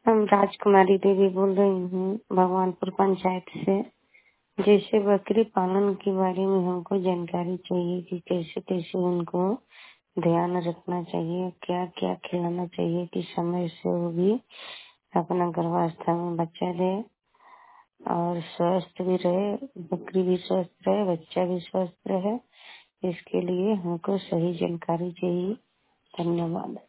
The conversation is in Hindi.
हम राजकुमारी देवी बोल रही हूँ भगवानपुर पंचायत से। जैसे बकरी पालन के बारे में हमको जानकारी चाहिए कि कैसे कैसे उनको ध्यान रखना चाहिए, क्या क्या खिलाना चाहिए कि समय से वो भी अपना गर्भावस्था में बच्चा दे और स्वस्थ भी रहे, बकरी भी स्वस्थ रहे, बच्चा भी स्वस्थ रहे। इसके लिए हमको सही जानकारी चाहिए। धन्यवाद।